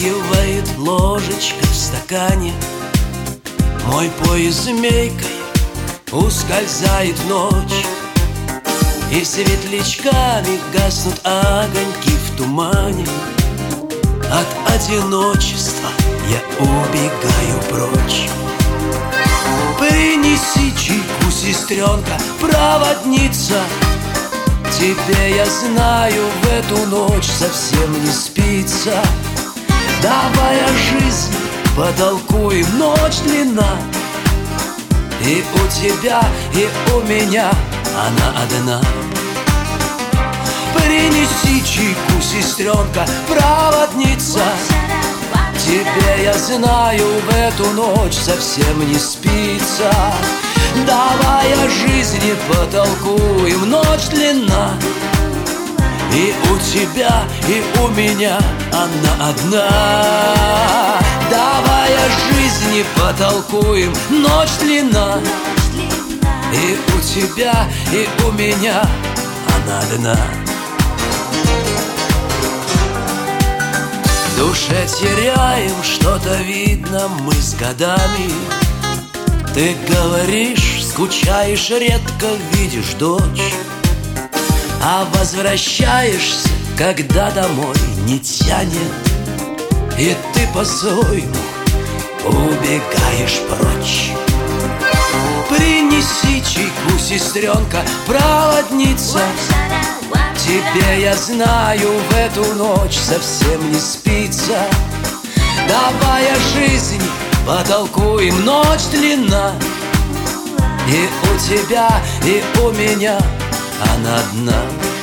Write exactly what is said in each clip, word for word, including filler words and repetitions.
Позвякивает ложечка в стакане, мой пояс змейкой ускользает в ночь, и светлячками гаснут огоньки в тумане. От одиночества я убегаю прочь. Принеси чайку, сестренка, проводница. Тебе, я знаю, в эту ночь совсем не спится. Давай о жизни потолкуем, ночь длинна, и у тебя, и у меня она одна. Принеси чайку, сестренка, проводница. Тебе, я знаю, в эту ночь совсем не спится. Давай о жизни потолкуем, ночь длинна, и у тебя, и у меня она одна. Давай о жизни потолкуем, ночь длинна, и у тебя, и у меня она одна. В душе теряем что-то, видно, мы с годами. Ты говоришь, скучаешь, редко видишь дочь, а возвращаешься, когда домой не тянет, и ты по-своему убегаешь прочь. Принеси чайку, сестренка, проводница. Тебе, я знаю, в эту ночь совсем не спится. Давай о жизни потолкуем, ночь длинна, и у тебя, и у меня она одна.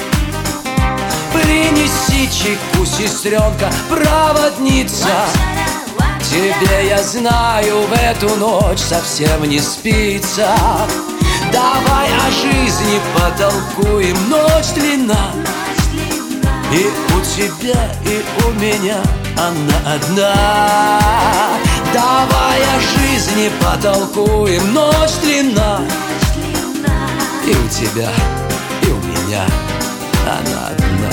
Принеси чайку, сестренка, проводница. Тебе, я знаю, в эту ночь совсем не спится. Давай о жизни потолкуем, ночь длинна, и у тебя, и у меня она одна. Давай о жизни потолкуем, ночь длинна, и у тебя, и у меня она одна.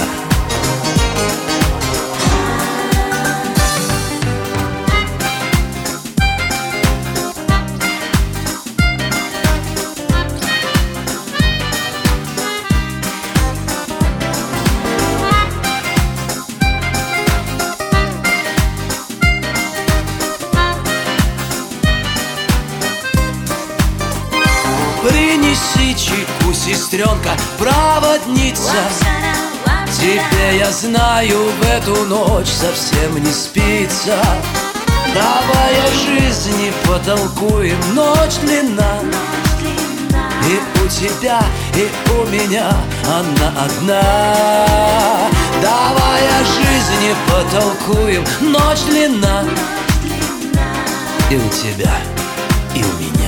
Принеси чайку, сестренка, проводница. Тебе, я знаю, в эту ночь совсем не спится. Давай о жизни потолкуем, ночь длинна, и у тебя, и у меня она одна. Давай о жизни потолкуем, ночь длинна, и у тебя, и у меня